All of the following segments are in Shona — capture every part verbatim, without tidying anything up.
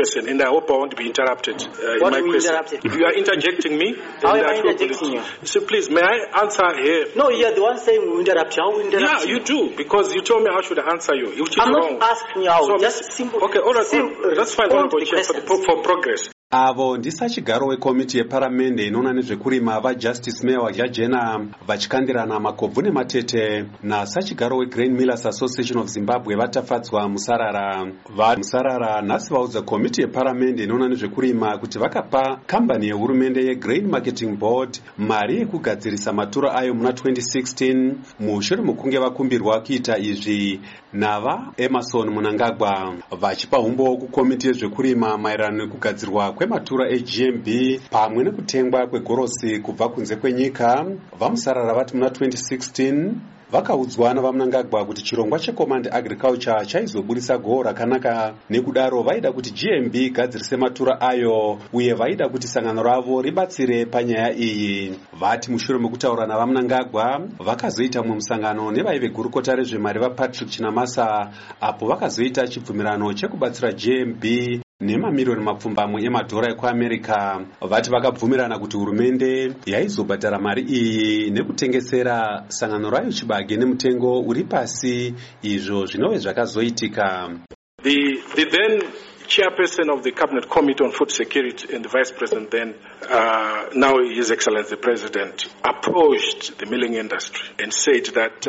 chairperson, and I hope I won't be interrupted. Uh, what in my are we interrupted? You are interjecting me. How am I interjecting you? So please, may I answer here? No, you are the one saying we interrupt you. How we interrupt yeah, you? you do, because you told me how should I answer you. Which I'm is not wrong. asking you how. So just simple. Okay, all right, simple, that's fine. Honorable Chair, for, the, for progress. Avo ndisachigaro wekomiti yeparamende inoona nezvekurima vajustice mayor wajajena vachikandirana makobvu nematete nasachigaro wegrain millers association of Zimbabwe vatafadzwa musarara. Musarara nhasi vaudza komiti yeparamende inoona nezvekurima kuti vakapa kambani yehurumende yegrain marketing board mari yekugadzirisa matura ayo muna twenty sixteen mushure mekunge vakumbirwa kuita izvi nava Emerson Mnangagwa. Vachipa umbo kukomiti yezvekurima maererano nekugadzirwa kwematura e-G M B pamwe nekutengwa kwegorosi kubva kunze kwenyika, vamusarara vati muna twenty sixteen vakaudzwa navaMnangagwa kuti chirongwa checommand agriculture chaizobudisa goho rakanaka, nekudaro vaida kuti G M B igadzirise matura ayo uye vaida kuti sangano ravo ribatsire panyaya iyi. Vati mushure mekutaura navaMnangagwa vakazoita mumwe musangano nevaive gurukota rezvemari vaPatrick Chinamasa, apo vakazoita chibvumirano chekubatsira G M B nemamiliyoni mapfumbamwe emadhora ekuAmerica. Vati vakabvumirana kuti hurumende yaizobhadhara mari iyi nekutengesera sangano rayo chibage nemutengo uri pasi, izvo zvinove zvakazoitika. The, the then chairperson of the Cabinet Committee on Food Security and the Vice President then, uh, now His Excellency the President, approached the milling industry and said that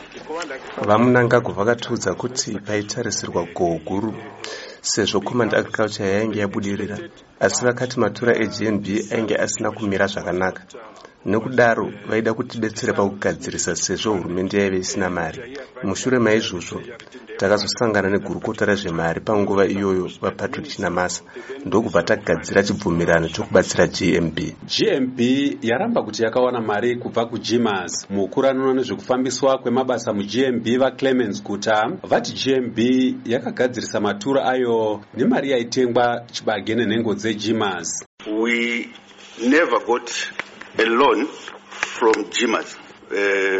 vaMnangagwa vakatiudza kuti paitarisirwa goho guru sezvo command agriculture yainge yabudirira, asi vakati matura e-G M B ainge asina kumira zvakanaka. Nekudaro vaida kutidetsera pakugadzirisa sezvo hurumende yaive isina mari. Mushure maizvozvo takazosangana negurukota rezvemari panguva iyoyo vaPatrick Chinamasa, ndokubva tagadzira chibvumirano chokubatsira G M B. G M B yaramba kuti yakawana mari kubva kuG M A S. Mukuru anoona nezvekufambiswa kwemabasa muG M B vaClemens Guta vati G M B yakagadzirisa matura ayo nemari yaitengwa chibage nenhengo dzeG M A S. We never got a loan from G M A S uh,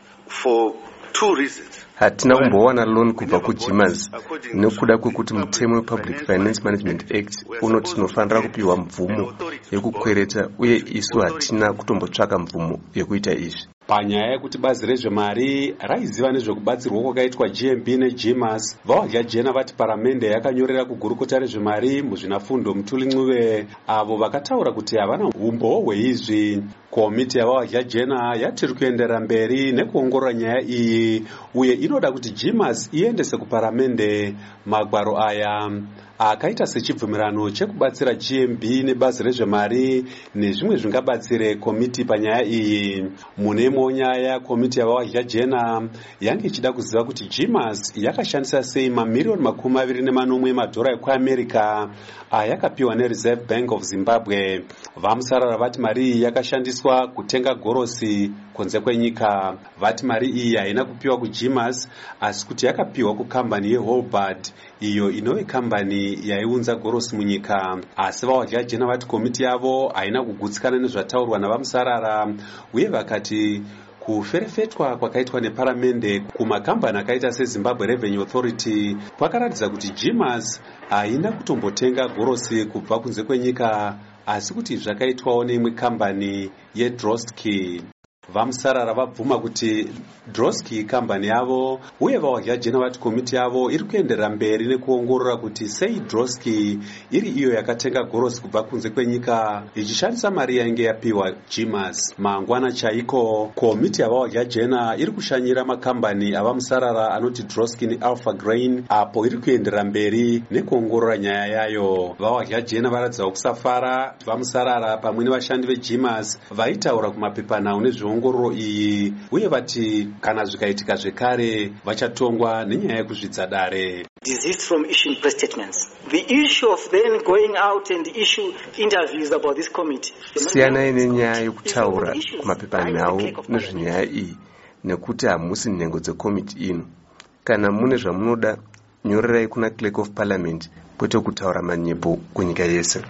for two reasons. Hatina kumbowana loan kubva kuG M A S nekuda kwekuti mutemo wePublic Finance Management Act unoti tinofanira kupiwa mvumo yekukwereta, uye isu hatina kutombotsvaka mvumo yekuita izvi. Panyaya yekuti bazi rezvemari raiziva nezvekubatsirwa kwakaitwa G M B neG M A S, vaWajajena vati paramende yakanyorera kugurukota rezvemari muzvinafundo Mutuli Ncube, avo vakataura kuti havana umbo hweizvi. Komiti yavaWajajena yati iri kuendera mberi nekuongorora nyaya iyi uye inoda kuti G M A S iendese kuparamende magwaro aya akaita sechibvumirano chekubatsira G M B nebazi rezvemari nezvimwe zvingabatsire komiti panyaya iyi. Mune imwewo nyaya, komiti yavaWajajena yange ichida kuziva kuti G M A S yakashandisa sei mamiliyoni makumi maviri nemanomwe emadhora ekuAmerica ayakapiwa neReserve Bank of Zimbabwe. Vamusarara vati mari iyi yakashandiswa kutenga gorosi kunze kwenyika. Vati mari iyi haina kupiwa kuG M A S asi kuti yakapiwa kukambani yeHolbard, iyo inove kambani yaiunza gorosi munyika. Asi vaWajajena vati komiti yavo haina kugutsikana nezvataurwa navamusarara, uye vakati kuferefetwa kwakaitwa neparamende kumakambani akaita seZimbabwe Revenue Authority kwakaratidza kuti G M A S haina kutombotenga gorosi kubva kunze kwenyika, asi kuti zvakaitwawo neimwe kambani yeDrosky. Vamusarara vabvuma kuti Drosky kambani yavo, uye vaWajajena vati komiti yavo iri kuenderera mberi nekuongorora kuti sei Drosky iri iyo yakatenga gorosi kubva kunze kwenyika ichishandisa mari yainge yapiwa G M A S. Mangwana chaiko, komiti yavaWajajena iri kushanyira makambani avamusarara anoti Drosky neAlpha Grain, apo iri kuenderera mberi nekuongorora nyaya yayo. VaWajajena varatidza kusafara vamusarara pamwe nevashandi veG M A S vaitaura kumapepanhau nezveongororo iyi, uye vati kana zvikaitika zvekare vachatongwa nenyaya yekuzvidza dare. Desist from issuing press statements. The issue of then going out and issue interviews about this committee. Siyanai nenyaya yekutaura kumapepanhau nezvenyaya iyi, nekuti hamusi nhengo dzekomiti ino. Kana mune zvamunoda, nyorerai kuna Clerk of Parliament, kwete kutaura manyepo kunyika yese.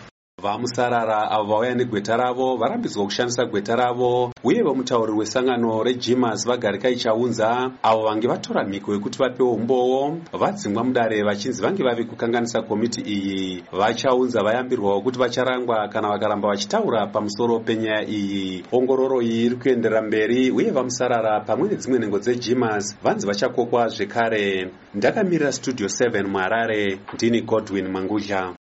vamusarara avo vauya negweta ravo varambidzwa kushandisa gweta ravo, uye vamutauri wesangano rejimas vagarika chaunza avo vange vatora mhiko yekuti vapewo umbowo vadzingwa mudare vachinzi vange vave kukanganisa komiti iyi. Vachaunza vayambirwawo kuti vacharangwa kana vakaramba vachitaura pamusoro penyaya iyi. Ongororo iyi iri kuenderera mberi, uye vamusarara pamwe nedzimwe nhengo dzejimas vanzi vachakokwa zvekare. Ndakamirira studio seven muHarare, ndini Godwin Mangudya.